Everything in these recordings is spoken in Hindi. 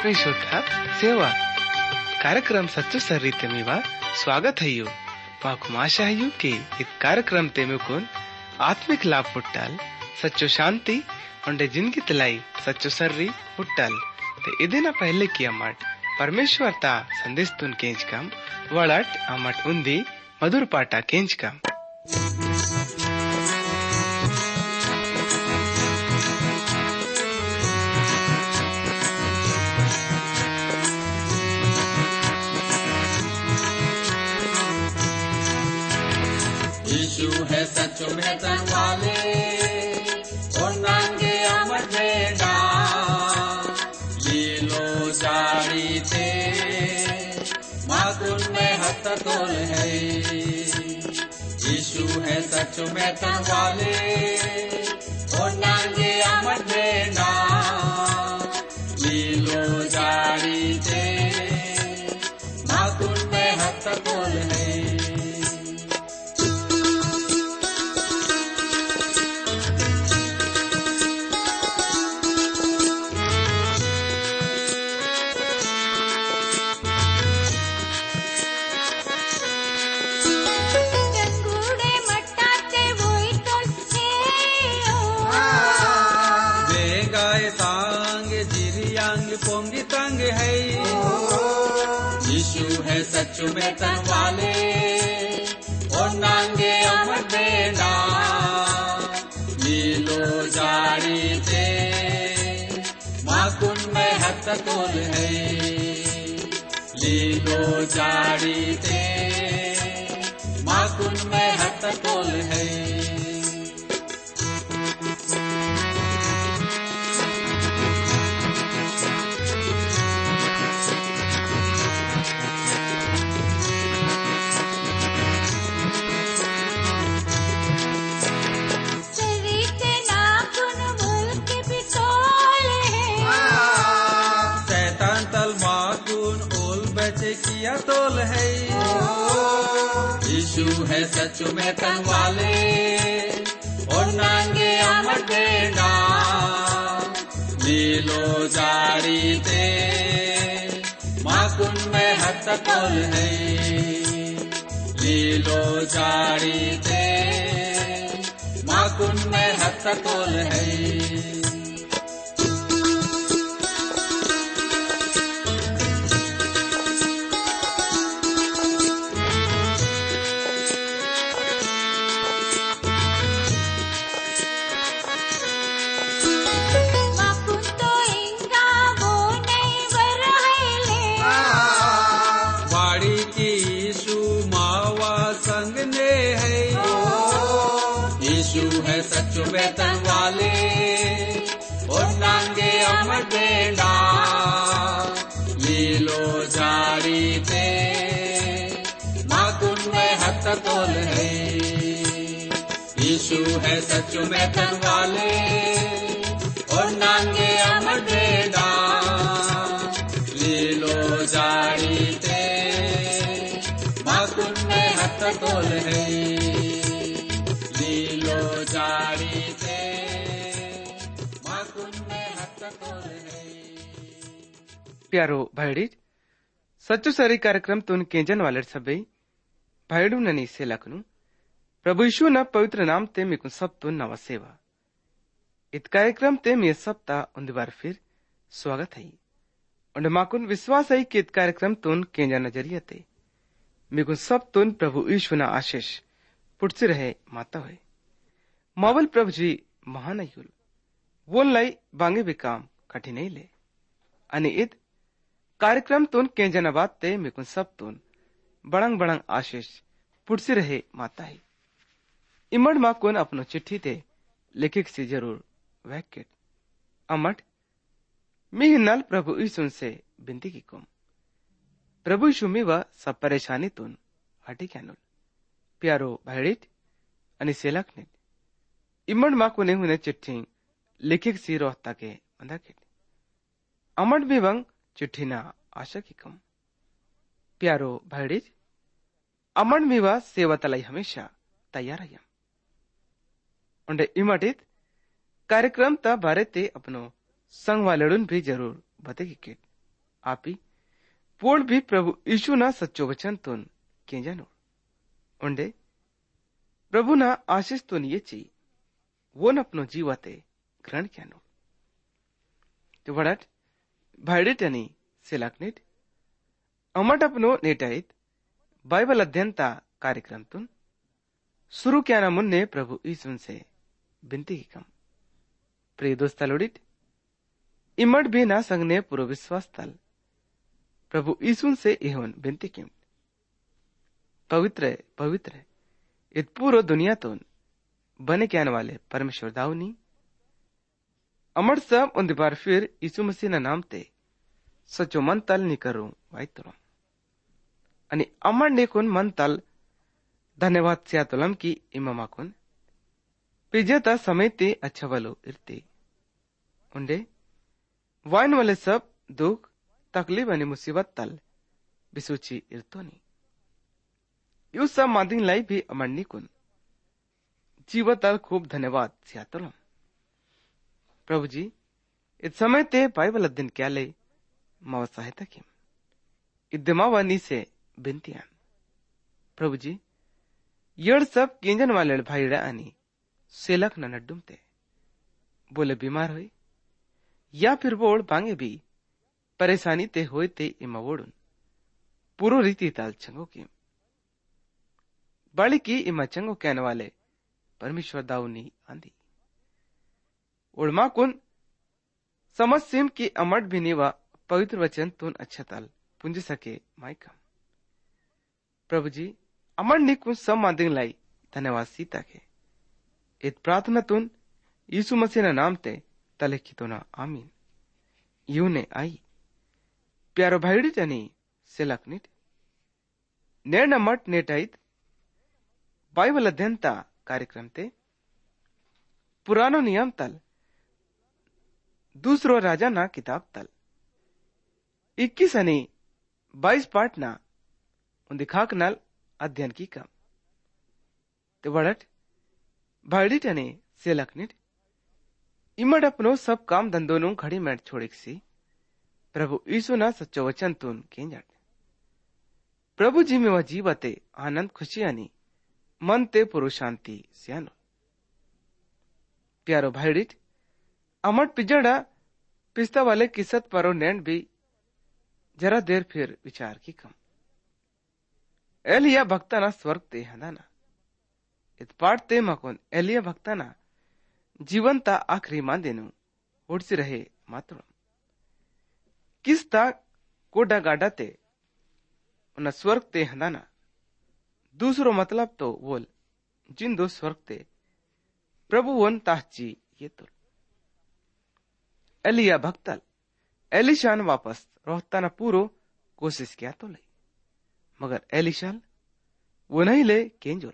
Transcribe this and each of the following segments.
ಆತ್ಮೀಶೋಧ ಸೇವಾ कार्यक्रम सच्चो सर्रीते मीवा स्वागत है यू माकु आशा है कि इस कार्यक्रम ते मुकुन आत्मिक लाभ पुट्टाल सच्चो शांति उंडे जिंदगी तलाई सच्चो सर्री पुट्टाल ते इदिना पहले की अमट परमेश्वर ता संदेश तुन केंच कम वड़ट अमट उंदी मधुर पाटा केंच कम यीशु है सचो में वाले और नांगे अमर बेड़ा लीलो जारी थे माकुन में हत तोल है। यीशु है सचो में वाले और नांगे अमर बेड़ा लीलो जारी थे माकुन में हत तोल है। पोंगी तंग है यीशु है सच्चो में तन वाले और नांगे अमर बेड़ा लीलो जारी थे माकुन में हत तोल है। लीलो जारी थे माकुन में हत तोल है। किया तोल है यीशु है सचो में तन वाले और नांगे अमर बेड़ा लीलो जारी थे माकुन में हत तोल है। लीलो जारी थे माकुन में हत तोल है। सचो में तन वाले और नांगे अमर बेड़ा लीलो जारी थे माकुन में हत तोल है। यीशु है सचो में तन वाले और नांगे अमर बेड़ा लीलो जारी थे माकुन में हत तोल है। लीलो जारी थे माकुन में हत तोल है। प्यारो भाईडी सच्चो सरी कार्यक्रम तुन केंजन वाले सभी भाईडू ननी से लखनू प्रभु यीशु न पवित्र नाम ते मिकु सब तुन नव सेवा इत कार्यक्रम ते मे सप्ताह उन बार फिर स्वागत है और माकुन विश्वास है कि इत कार्यक्रम तुन केंजन नजरिया ते मिकु सब तुन प्रभु यीशु न आशीष पुटसे रहे माता है मावल प्रभु जी महान युल वोल लाई बांगे भी काम कठिन ले अनि id कार्यक्रम तुन के जनबाद ते मिकुन सब तुन बड़ंग बड़ंग आशीष पुटसे रहे माता है इमड मा कुन अपनो चिट्ठी ते लेखक से जरूर वैकेट अमट मी नल प्रभु यीशु से बिनती की कुम प्रभु यीशु में वह सब परेशानी तुन हटी कैनुल प्यारो भाईडित अनि सेलक ने इमड मा कुने हुने चिट्ठी लेखक सी रोहता के अंदाकेट अमड भी वंग चिट्ठी ना आशा की कम प्यारो भाईडित अमड भी वह सेवा तलाई हमेशा तैयार है उन्हें इमडित कार्यक्रम ता बारे ते अपनो संग वालेडुन भी जरूर बतेगी किट आपी पोड़ भी प्रभु यीशु ना सच्चो वचन तुन केंजानो उंडे प्रभु ना आशीष तुन ये ची वो न अपनो जीवाते ग्रहण क्यानो तो वड़ट भाईडेटनी सेलाकनीट अमट अपनो नेटाइत बाइबल अध्ययनता कार्यक्रम तुन शुरू क्या मुन्ने प्रभु यीशु से बिनती की कम प्रिय दोस्तलोडिट इमट भी ना संगने पूर्व विश्वास तल प्रभु यीशु से एहन बिनती किम पवित्र पवित्र इत पूरो दुनिया तो बने क्या वाले परमेश्वर दाऊनी अमर सब उन बार फिर यीशु मसीह ना नाम ते सचो मन तल नहीं करूं वाइतरो अनि अमर ने कुन मन तल धन्यवाद सियातुलम की इमामा कुन पिजता समेते अच्छा वालो इरते उन्डे वाइन वाले सब दुख तकलीफ अनि मुसीबत तल बिसुची इरतोनी यू सब मादिंग लाई भी अमरनी कुन जीवतल खूब धन्यवाद सियातुलम प्रभु जी इस समय ते बाइबल अध्ययन क्या ले मावा सहायता की इद्दमावानी से बिनतियां प्रभु जी यड़ सब केंजन वाले भाईड़ा अनि सेलक न नड्डुमते बोले बीमार हुई या फिर बोड़ बांगे भी परेशानी ते होए ते इमा वोड़ुन पूरो रीति ताल चंगो की बाली की इमा चंगो कहने वाले परमेश्वर दाऊनी आंधी उड़मा कुन समझ सिम की अमट भी निवा पवित्र वचन तुन अच्छा ताल पुंज सके माइका प्रभु जी अमर ने कुन सब मादिंग लाई धन्यवाद सीता के इत प्रार्थना तुन यीशु मसीह ना नाम ते तले की तो ना आमीन यू ने आई प्यारो भाईडी जनी सेलकनिट नेर नमट नेटाइत बाइबल अध्ययनता कार्यक्रम ते पुरानो नियम तल दूसरो राजा ना किताब तल 21 अनि 22 पाठ ना उन दिखाक नल अध्ययन की कम ते वड़ट भाईडी टने सेलकनिट इमड अपनो सब काम धंधो नु घड़ी मैट छोड़िक सी प्रभु यीशु ना सच्चो वचन तुन केंजट प्रभु जी में वह जीवते आनंद खुशी अनि मन ते पुरु शांति सियानो प्यारो भाईडिट अमट पिजड़ा पिस्ता वाले किसत परो नैंड भी जरा देर फिर विचार की कम एलिया भक्ताना स्वर्ग ते हंदाना इत पाठ ते मकुन एलिया भक्ताना जीवनता आखरी मांदेनु उड़सी रहे मात्र किसता कोडा गाडा ते उन स्वर्ग ते हंदाना दूसरो मतलब तो वोल जिन दो स्वर्ग ते प्रभु वन ताहची ये तो एलिया भक्तल एलिशान वापस रोहताना पूरो कोशिश किया तो ले मगर एलिशाल वो नहीं ले केंजोल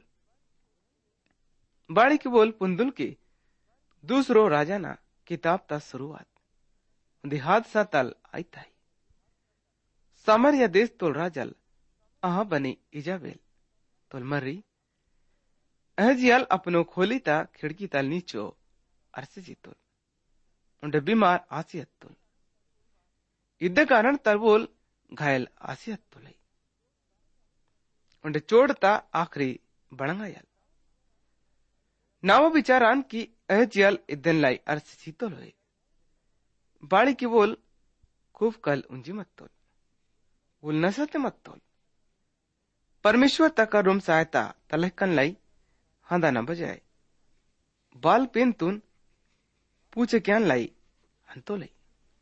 बाड़ी की बोल पुंदुल की दूसरो राजाना किताब ता शुरुआत दिहाद सा तल आई था सामरिया देश तोल राजल अहा बनी इजाबेल तोल मर्री अहजियाल अपनो खोली ता खिड़की तल नीचो अरसे जीतोल उन्हें बीमार आसियत तुल इद्दे कारण तरबोल घायल आसियत तुलाई उन्हें चोड़ता आखरी बड़ंगायल नावो विचारान की अहजियाल इद्दन लाई अरसे जीतोल हुए बाड़ी की बोल खूब कल उंजी मत तोल बोल नसते मत तोल परमेश्वर तक रूम सहायता तलहकन लाई हांदा न बजाए बाल पेन तुन पूछे क्या लाई हंतो लाई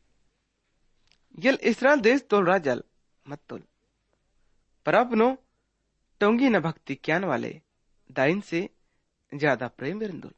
यल इसराइल देश तोल राजल मत तोल पर अपनो टोंगी न भक्ति क्यान वाले दाइन से ज्यादा प्रेम बिरंदुल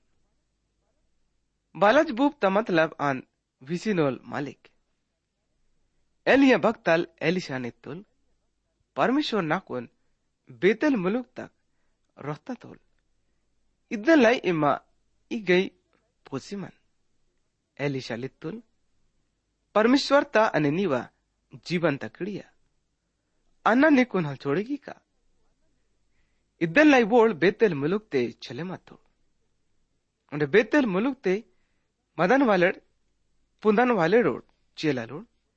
बालज बूप ता मतलब आन विसिनोल मालिक एलिया भक्तल एलिशा तुल परमेश्वर नाकुन बेतल मुलुक तक रोहता तोल इधर लाई इमा ई गई पोसीमन एलिशा लित्तुल परमेश्वर ता अनेनीवा जीवन तकड़िया अन्ना ने कुन हल छोड़ेगी का इधर लाई बोल बेतल मुलुक ते चले मत उन्हें बेतल मुलुक ते मदन वाले पुंदन वाले रोड चेला रोड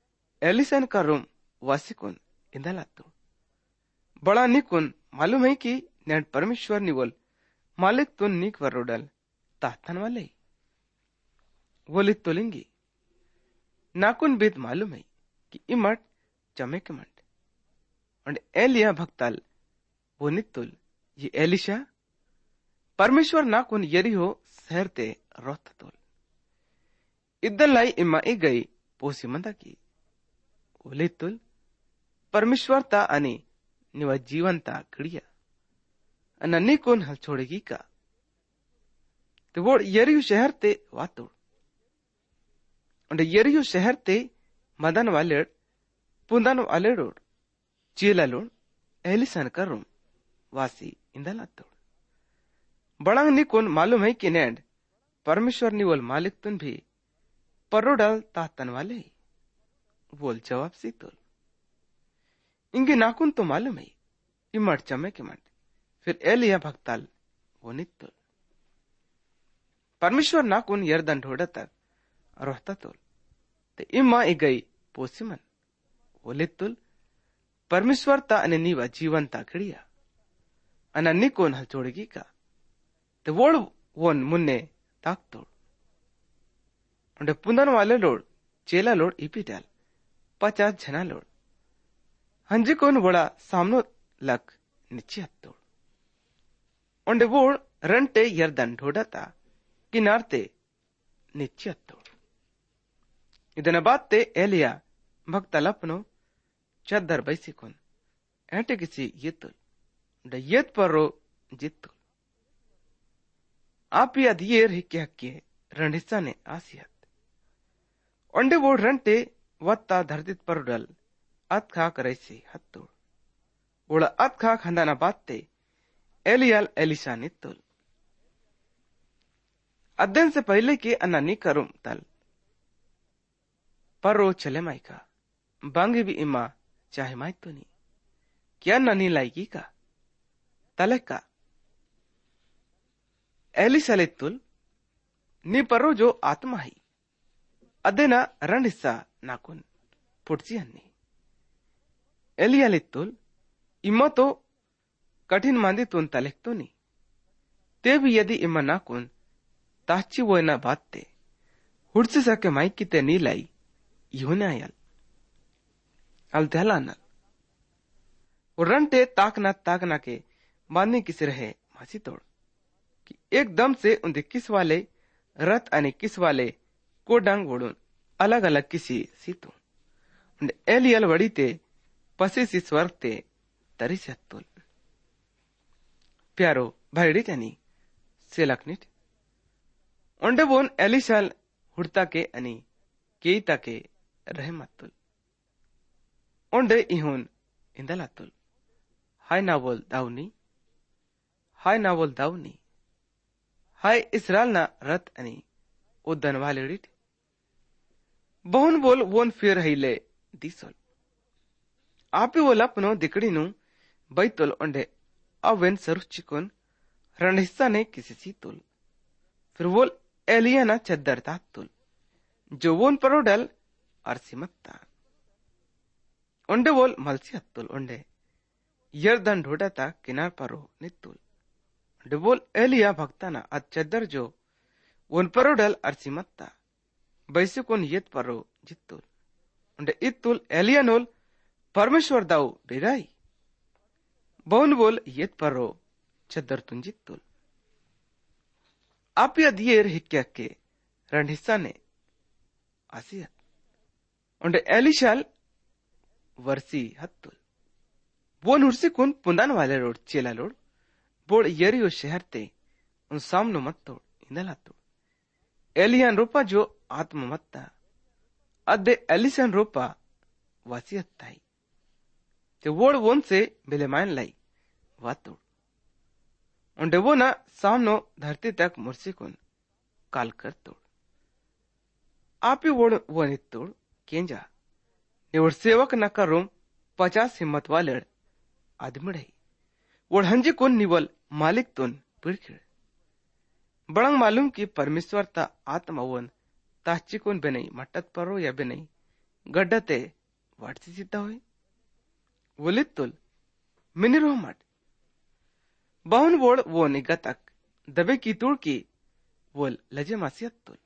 एलिसन का रूम वासिकुन इंदलातो बड़ा निकुन मालूम है कि नेड परमेश्वर निवल मालिक तुन निक वरोडल ताहतन वाले वोलित तोलिंगी नाकुन बेद मालूम है कि इमट चमे के मंड और एलिया भक्ताल वो नित्तुल ये एलिशा परमेश्वर नाकुन यरी हो सहरते रोथ तोल इद्दल लाई इम्मा ई गई पोसी मंदा की वोलितुल परमेश्वर ता अनि निवा जीवन ता कड़िया अन्नी कोन हल छोड़ेगी का तो वो यरियु शहर ते वातोड़ और यरियु शहर ते मदन वाले पुंदन वाले रोड चीला लोड एलिसन का रूम वासी इंदला तोड़ बड़ांग निकोन मालूम है कि नेड परमेश्वर निवल मालिक तुन भी परोडल तातन वाले बोल जवाब सी तोल इंगे नाकुन तो मालूम है इमट चमे के मंड फिर एलिया भक्ताल वो नित्तुल परमेश्वर नाकुन यरदन ढोड़ा तक रोहता तोल ते इम्मा ई गई पोसिमन वो लित्तुल परमेश्वर ता अने नीवा जीवन ता खड़िया अना निकोन हल छोड़ेगी का ते वोड़ वोन मुन्ने ताक तोड़ उन्हें पुंदन वाले लोड चेला लोड इपी डाल 50 जना लोड हंजी कोन बड़ा सामनो लक नीचे हत्तोड़ उन्हें वोड़ रंटे यरदन ढोड़ा ता किनारते नीचे हत्तोड़ ಇದನ್ನ ಬಾತ್ತೆ ಏಲಿಯ ಭಕ್ತಲಪ್ಪನು ಚದ್ದರ್ ಬೈಸಿಕೊನ್ ಏಟಗಿಸಿ ಎತ್ತುಲ್ ಯತ್ ಪರೋ ಜಿತ್ತುಲ್ ಆಪಿಯ ದಿಯೇರ್ ಹಿಕ್ಕೆ ಹಕ್ಕೆ ರಂಡಿಸಾನೆ ಆಸಿಯತ್ ಒಂಡೆ ಬೋಡ್ ರಂಟೆ ವತ್ತ ಧರ್ದಿತ್ ಪರುಡಲ್ ಅತ್ ಖಾಕ್ ರೈಸಿ ಹತ್ತೋಳ್ ಓಳ ಅತ್ ಖಾಕ್ ಹಂದನ ಬಾತ್ತೆ एलियाल एलिशा नित्तुल अध्ययन से पहले के अन्नानी करुम तल पर रो चले माइका बांगे भी इमा चाहे माई तो नहीं क्या ननी लाइकी का तले का एलिशा लित्तुल नी परो जो आत्मा ही अदेना रण हिस्सा नाकुन पुटसी हन्नी एलिया लित्तुल इमा तो कठिन मांदी तुन तलेक तो नहीं ते भी यदि इमा नाकुन ताची वो ना बातते हुड़से सके माइक की ते नी लाई यूने आयल अल दहलानल और रंटे ताकना के बांधने किस रहे मासी तोड़ कि एकदम से उनके किस वाले रथ अने किस वाले को डांग वोड़ून अलग अलग किसी सीतू एलियल वड़ी ते पसी सी स्वर्ग ते तरी से हत्तुल प्यारो भाईडी जानी सेलकनिट ओंडे बोन एलिशाल हुड़ता के अनि केईता के रहमतुल ओंडे इहुन इंदलातुल हाय नावल दाउनी हाय इसराइल ना रत अनि उद्दन वालेडिट बहुन बोल वोन फिर हिले दिसोल आपे वो लपनो दिकड़ी नु बैतुल ओंडे अवेन सरुचिकुन रणहिस्सा ने किसी सी तुल फिर वो एलिया ना चद्दर तुल जो वोन परोडल अरसिमत्ता ओंडे वोल मलसी हत्तुल ओंडे यरदन ढोड़ा ता किनार परो नित्तुल ओंडे वोल एलिया भक्ताना अद चद्दर जो वोन परोडल अरसिमत्ता बैसुकुन यत परो जित्तुल ओंडे इत्तुल एलिया नोल परमेश्वर दाऊ बेगाई बहुन बोल येत परो चद्दर तुंजित्तुल आपिया दियर हिक्के रण हिस्सा ने आसियत उन्हें एलिशाल वर्सी हत्तुल वो नुरसी कुन पुंदान वाले रोड चेला लोड बोड़ यरियो शहर ते उन सामनो मत तोड़ इंदला तोड़ एलियान रूपा जो आत्म मत्ता अद्दे एलिशान रूपा वासियत ताई ते वोड़ वोन से बिलेमायन लाई वातोड़ उन्हें वो ना सामनो धरती तक मुर्सिकुन काल कर तोड़ आप ही वो नित्तोड़ केंजा निवड़ सेवक न करूम 50 हिम्मत वाले आदमी वोड़ हंजी कुन निवल मालिक तुन पिड़खिड़ बड़ंग मालूम की परमेश्वर ता आत्मा वन ताची कुन बेनई मटत परो या बेनई गड्ढते वाटसी सीता हुई वोलित्तुल मिनिरो मट बहुन वोड़ वो निगतक दबे की तुड़ की वोल लजे मासियत्तुल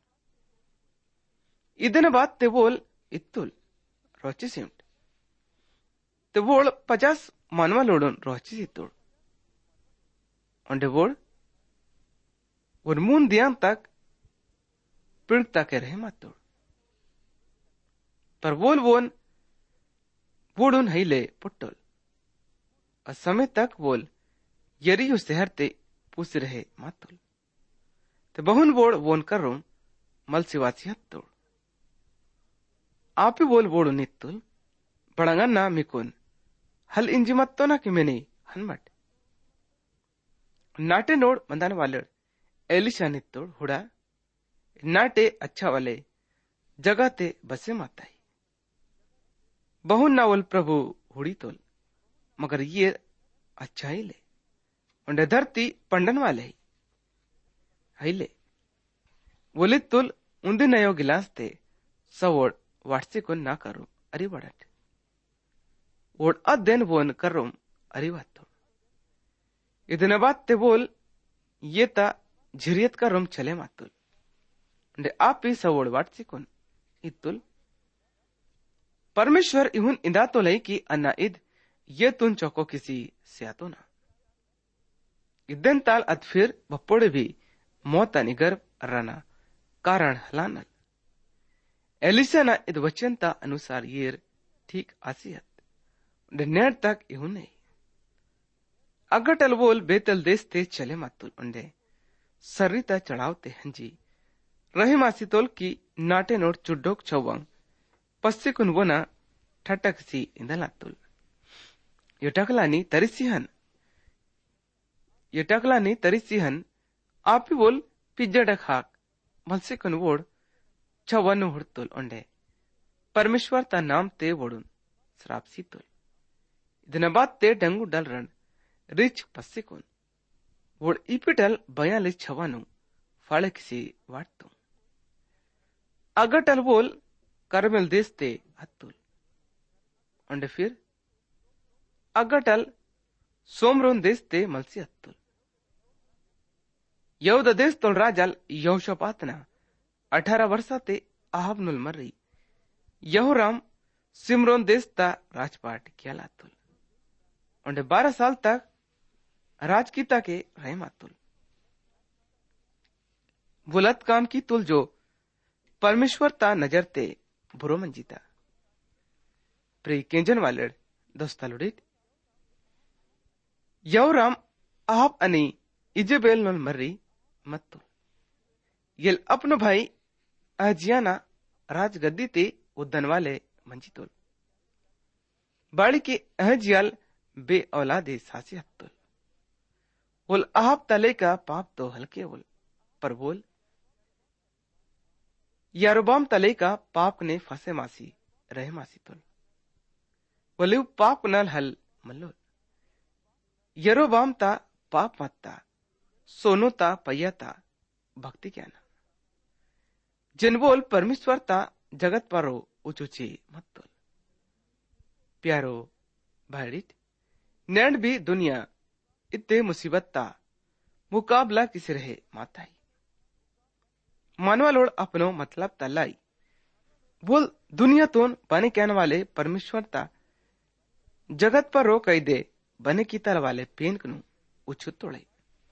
ಇದನ್ನ ಬಾತ್ ತೆವೋಲ್ ಇತ್ತುಲ್ ರೋಚಿಸಿಂಟ್ ತೆವೋಳ್ 50 ಮನ್ವಲೋಡನ್ ರೋಚಿಸಿತ್ತುಳ್ ಒಂಡೆ ವೋಳ್ वन मून दियां तक पिड़ता के रहे मातुड़ पर वोन वोडुन हिले पुट्टोल और समय तक वोल यरियो शहर ते पूछ रहे मातुल ते बहुन वोड वोन कर रूम मल सिवासी हत्तुड़ आप ही बोल वोडु नित्तुल बड़ंगन ना मिकुन हल इंजी मत तो ना कि मैंने हनमट नाटे नोड मंदान वाले एलिशा नित्तुड़ हुड़ा नाटे अच्छा वाले जगह ते बसे माताई बहुन नावल प्रभु हुड़ी तोल मगर ये अच्छा ही ले उन्हें धरती पंडन वाले ही ले बोले तुल उन्दे नयो गिलास ते सवोड वाटसे को ना करो अरे बड़ट वोड अध्ययन वोन करो अरे बात इतने बात ते बोल ये ता झिरियत का रोम चले मातुल उन्हें आप ही सवोड वाटसे कोन इतुल परमेश्वर इहुन इंदा तो लई की अन्ना इद ये तुन चौको किसी सियातो ना इदन ताल अद फिर बप्पोड़े भी मौत निगर रना कारण हलानल एलिसा ना इद वचनता अनुसार येर ठीक आसियत नेर तक इहुन नहीं अगटल बोल बेतल देश ते चले मातुल उन्हें सर्रिता चढ़ावते हंजी रही मासितोल की नाटे नोट चुड्डोक चौवंग पस्से कुन वोना ठटक सी इंदलातुल यटकलानी तरिसिहन आप ही बोल पिज्जडक हाक मलसे कुन वोड चवन हुड़तुल उन्हें परमेश्वर ता नाम ते वोडुन श्राप सीतुल इतने बात ते डंगू डल रन रिच पस्से कुन वोड इपिटल बयाले छवानु फाड़े किसी वाटतु अगटल बोल करमेल देश ते हत्तुल उन्हें फिर अगटल सोमरोन देश ते मलसी हत्तुल यहूद देश तोल राजल यहोशापातना 18 वर्षा ते आहब नुल मर्री यहोराम सिमरोन देश ता राजपाट किया लातुल उन्हें 12 साल तक राजकीता के रहे मातुल बुलत काम की तुल जो परमेश्वर ता नजर ते बुरो मंजीता प्री केंजन वालेड दोस्तालुडित यहोराम आहब अनि इजेबेल नोल मर्री मत्तुल येल अपनो भाई अहजियाना राजगद्दी ते उद्दन वाले मंजीतुल बाड़ी के अहजियाल बे औलादे सासी हत्तुल बोल आहब तले का पाप तो हल्के बोल पर बोल यारोबाम तले का पाप ने फंसे मासी रहे मासी तुल बोले पाप नल हल मल्लोल यरोबाम ता पाप मत्ता सोनो ता पय्यता भक्ति क्या ना जिन बोल परमेश्वर ता जगत पारो उचुची मत्तुल प्यारो भाईडित नैंड भी दुनिया इतने मुसीबत ता मुकाबला किसी रहे माताई मानवा लोड अपनो मतलब तलाई बोल दुनिया तोन बने कहने वाले परमेश्वर ता जगत पर रो कई दे बने की तरह वाले पेनकनु उछुत तोड़े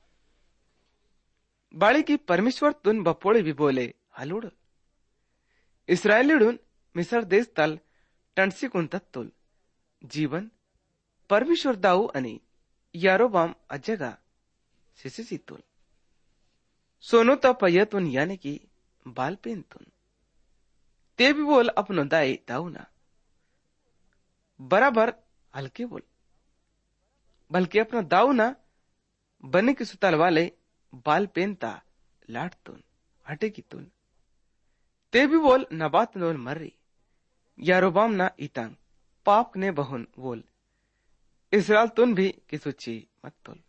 बाड़ी की परमेश्वर तुन बपोड़े भी बोले हलुड़ इसराइलीडुन मिस्र देश तल टंसी कुन तत्तुल जीवन परमेश्वर दाऊ अनि यारोबाम अजगा सिसिसितुल सोनो तो पयतुन यानी की बाल पेनतुन ते भी बोल अपनो दाई दाऊना बराबर हल्के बोल बल्कि अपना दाऊना बने की सुताल वाले बाल पेनता लाटतुन हटे की तुन ते भी बोल नबात नोल मर्री यारोबाम ना इतंग पाप ने बहुन बोल इसराइल तुन भी किसुची मत्तुल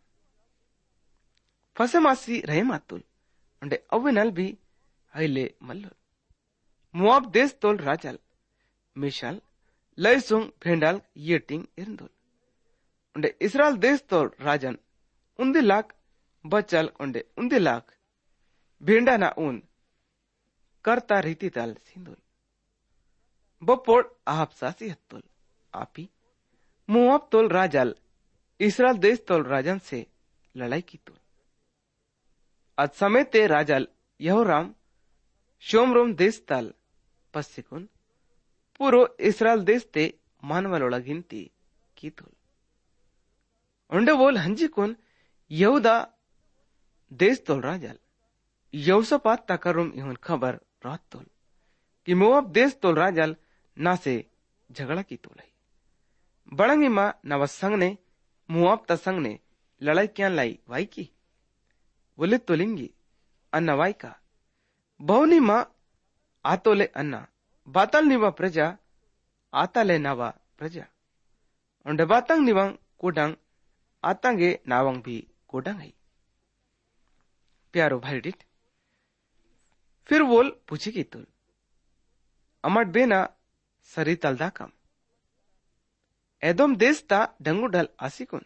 फसे मासी रहे मातुल उन्हें अविनल भी हईले मल्लुल मुआब देश तोल राजल मिशल ಲೈಸುಂಗ್ ಫೆಂಡಾಲ್ ಯೇಟಿಂಗ್ ಇರ್ಂದುಲ್ ಉಂಡೆ ಇಸ್ರಾಲ್ ದೇಶದೋಳ್ ರಾಜನ್ ಉಂದಿಲಾಕ್ ಬಚ್ಚಲ್ ಉಂಡೆ ಉಂದಿಲಾಕ್ भेंडाना ऊन करता रीति ताल सिंदुल बपोड आपसासी हत्तुल आपी मुआब तोल राजाल इसराइल देश तोल राजन से लड़ाई की तुल आज समय ते राजाल यहोराम शोमरोम देश ताल पश्चिकुन पूरो इसराइल देश ते मानवलोला गिनती की तुल उंडे बोल हंजिकुन यहूदा देश तोल राजाल यौसपात तकरुम इहुन खबर रात तोल कि मोआब देश तोल राजाल ना से झगड़ा की तोलाई बड़ंगी माँ नव संग ने मुआब तसंग ने लड़ाई क्या लाई वाई की बोले तोलिंगी अन्ना वाई का बहुनी माँ आतोले अन्ना बातल निवा प्रजा आताले नावा प्रजा उंडे बातंग निवांग कोडंग आतंगे नावंग भी कोडंग है प्यारो भाई डिट फिर वोल पूछी की तुल अमट बेना सरी तलदा कम एदोम देश ता डंगू डल आसिकुन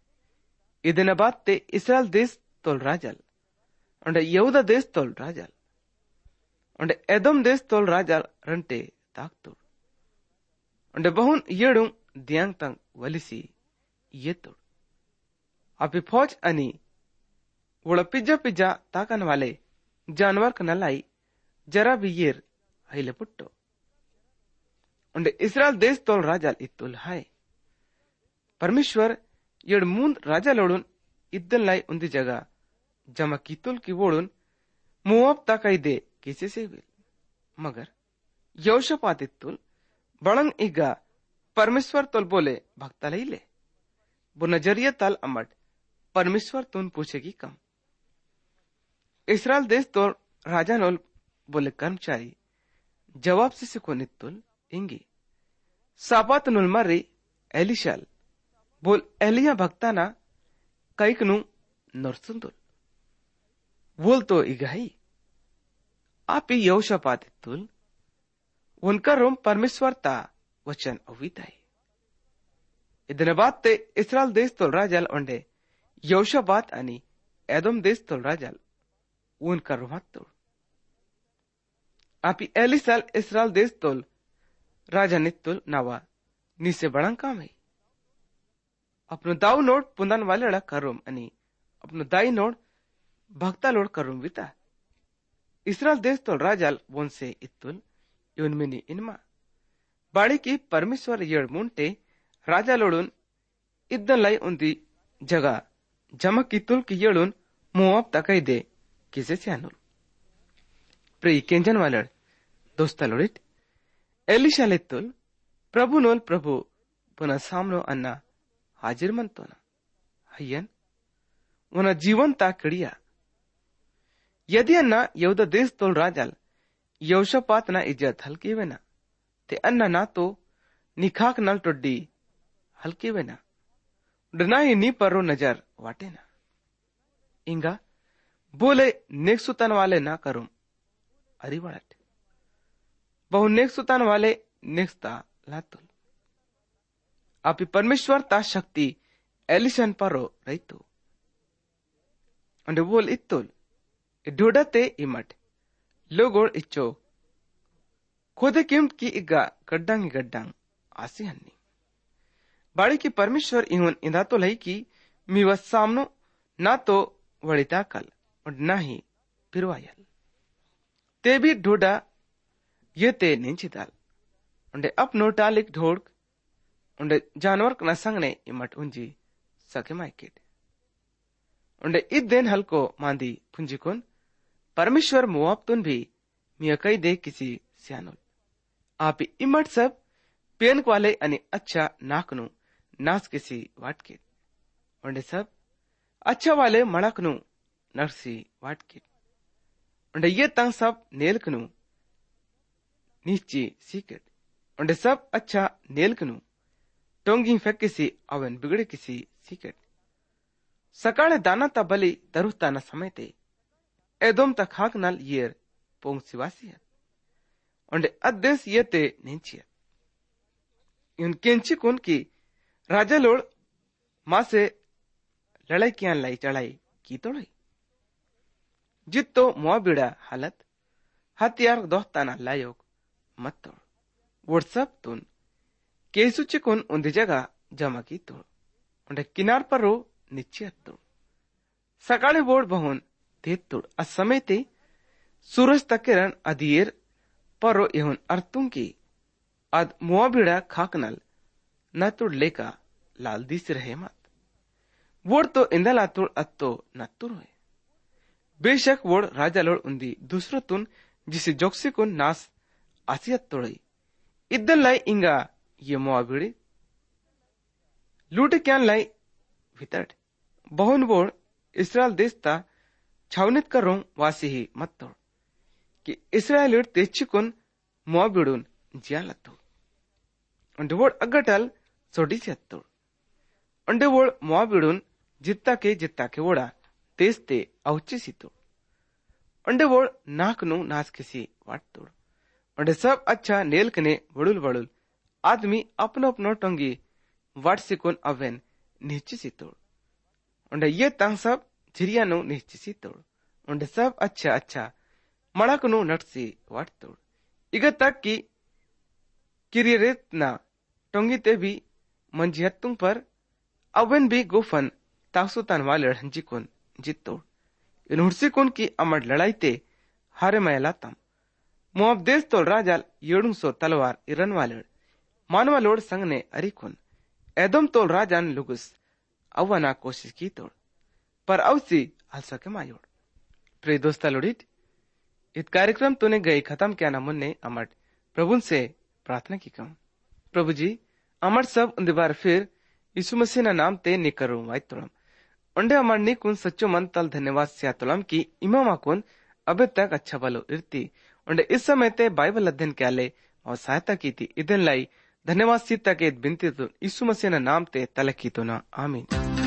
इदन बात ते इसराइल देश तोल राजल उंडे यहूदा देश तोल राजल उंडे एदोम देश तोल राजल रंटे ताक तुल उंडे बहुन येडुंग दियांग तंग वलिसी ये तुल आपी फौज अनि वोड़ा पिज्जा पिज्जा ताकन वाले जानवर कनलाई जरा भी येर हईले पुट्टो उंडे इस्राएल देश तोल राजाल इत्तुल हाय परमेश्वर येड मूंद राजा लोडून इद्दन लाई उंदी जगह जमा कीतुल की वोडून मुआब ताकाई दे किसे से विल मगर यहोशापात इत्तुल बड़ंग इगा परमेश्वर तोल बोले भक्ता लईले वो नजरिया ताल अमट परमेश्वर तुन पूछेगी कम इस्राएल देश तोल राजा नोल बोले कर्मचारी जवाब से को नित्तुल इंगी सापात नुल मर्री एलिशाल बोल एलिया भक्ताना कैकनु नरसुंदुल बोल तो इगाही आपी यहोशापात इत्तुल उनका रोम परमेश्वर ता वचन अविताई इदन बात ते इस्राएल देश तोल राजाल ओंडे यहोशापात अनि एदोम देश तोल राजाल उनका रोमात तोल आपी एलिसाल इस्राएल देश तोल राजा नित्तुल नावा नीसे बड़ंग काम है अपनो दाऊ नोड पुंदन वाले लड़ा करूम अनि अपनो दाई नोड भक्ता लोड करूम विता इस्राएल देश तोल राजाल बोन से इत्तुल युनमिनी इनमा बाड़ी की परमेश्वर येड़ मुंटे राजा लोडून इद्दन लाई उंदी जगह जमा कीतुल की येड़ून मुआब तकाई दे किसे से अनुल प्रिय केंजन वालड़ दोस्ता लोडिट एलिशालेत्तुल प्रभु नोल प्रभु पुनः सामनो अन्ना हाजिर मंतोना हयन उना जीवन ता कड़िया यदि अन्ना यहूदा देश तोल राजाल यहोशापात ना इज्जत हल्की वेना ते अन्ना ना तो निखाक नल टोड्डी हल्की वेना डना ही नी परो नजर वाटे ना इंगा बोले नेक सुतन वाले ना करूम अरिवाड़ट बहु नेक सुतन वाले नेक्स्ता लातुल आपी परमेश्वर ता शक्ति एलिशन परो रहितो अंडे बोल इत्तुल ढोडते इमट लोगोड़ इच्चो खोदे किम्ट की इग्गा गड्डांग आसी हन्नी बाड़ी की परमेश्वर इहुन इंदा तो लही की मीवस सामनो ना तो वड़िता कल और ना ही पिरवायल ते भी ढोडा ये ते निंचिदाल उंडे अपनो टालिक ढोड़क उंडे जानवर कना संगने इमट उंजी सके माइकेट उंडे इद्देन हल्को मांदी पुंजिकुन परमेश्वर मुआबतुन भी मियकई दे किसी स्यानुल आपी इमट सब पेन वाले अनि अच्छा नाकनु नास किसी वाटकेट उंडे सब अच्छा वाले मड़कनु नरसी वाटकेट उंडे ये तंग सब नेलकनु नीची सीकेट उंडे सब अच्छा नेलकनु टोंगी फेक किसी अवन बिगड़े किसी सीकेट सकाळे दाना ता बली तरुस्ता न समयते एदोम ता खाक नल येर पोंग सिवासी उंडे अद्देस येते नेंचिया इन केंची कोन की राजा लोड़ माँ से लड़ाई किया लाई चढ़ाई की तोड़ई जित तो मुआबिड़ा हालत हथियार दोस्ताना लायोग मत तोड़ व्हाट्सएप तुन केसु चिकुन उन्दी जगह जमा की तोड़ उन्हें किनार पर रो निश्चय तोड़ सकाळे बोर्ड बहुन ते तोड़ असमय ते सूरज तकिरण अधीर परो यहुन अर्तुं की अद मुआबिड़ा खाकनल न तुड़ लेका लाल दिस रहे मत वोड़ तो इंदला तुड़ अत्तो न तुड़ हुए बेशक वोड़ राजा लोड़ उन्दी दूसरो तुन जिसे जोक्सी कुन नास आसियत तोड़ई इद्दल लाई इंगा ये मुआबिड़ी लूटे क्यान लाई वितट बहुन वोड़ इसराइल देश ता छावनित करो वासी ही मत तोड़ कि इसराइल तेचिकुन मुआबिड़ुन जियालतो अंडे वोड़ अगटल सोडिसियत्तो अंडे वोड़ मुआबिड़ुन जित्ता के वोड़ा तेस्ते औचिसितो अंडे वोड़ नाकनु नास किसी वाट तोड़ अंडे सब अच्छा नेलकने वड़ुल आदमी अपनो टंगी वाट सिकुन अवेन निश्चिसितो अंडे ये तंग सब झिरियानु निश्चिसितो अंडे सब अच्छा मड़कनु नटसी वाट तोड़ इग तक की किरियरेत ना टोंगी ते भी मंजियत्तुं पर अवन भी गुफन तासुतान वाले हंजी कुन जित्तो इनहुर्सी कुन की अमर लड़ाई ते हारे मैलातम मुआब देश तोल राजाल येड़ुं सो तलवार इरन वाले मानवा लोड़ संग ने अरी कुन एदम तोल राजान लुगुस अवना कोशिश की तोड़ पर अवसी हलसा के मायोड़ प्रिय दोस्ता लोड़ीट इत कार्यक्रम तूने गई खत्म क्या ना मुन्ने अमर प्रभु से प्रार्थना की कहूं प्रभु जी अमर सब उन बार फिर यीशु मसीह ना नाम ते निकरूं वाई तुलम उंडे अमर नी कुन सच्चो मन तल धन्यवाद सिया तुलम की इमामा कुन अबे तक अच्छा बलो इरती उंडे इस समय ते बाइबल अध्ययन क्या ले और सहायता की थी इधन लाई धन्यवाद सीता के बिनती तो यीशु मसीह ना नाम ते तलक की तो ना आमीन।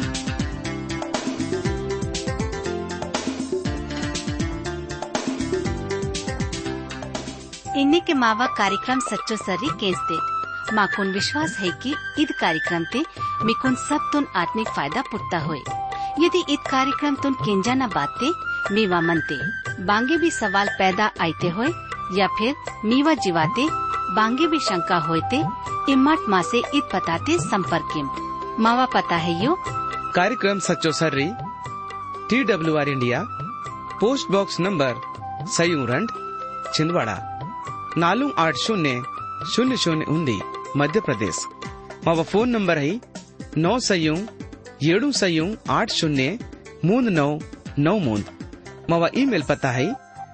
इन्हीं के मावा कार्यक्रम सच्चो सर्री केंसते माकुन विश्वास है कि ईद कार्यक्रम ते मिकुन सब तुन आत्मिक फायदा पुट्टा होए यदि ईद कार्यक्रम तुन केंजा न बाते मीवा मनते बांगे भी सवाल पैदा आते होए या फिर मीवा जीवाते बांगे भी शंका होते इम्मत माँ से ईद पताते संपर्क मावा पता है यो कार्यक्रम सच्चो सर्री TWR India post box number सयूरंड छिंदवाड़ा 4800 मध्य प्रदेश मावा फोन नंबर है 9 मावा ईमेल पता है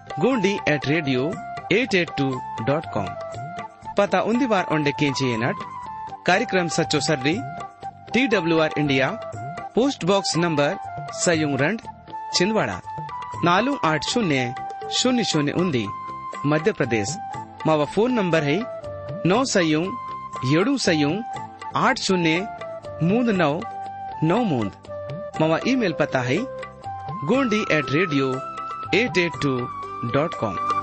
gondi@radio882.com पता उन्दी बार ओंडे केंची नट कार्यक्रम सच्चो सर्री TWR India post box number सयूरंड छिंदवाड़ा 4800 मध्य प्रदेश मावा फोन नंबर है 9 मावा ईमेल पता है gondi@radio882.com।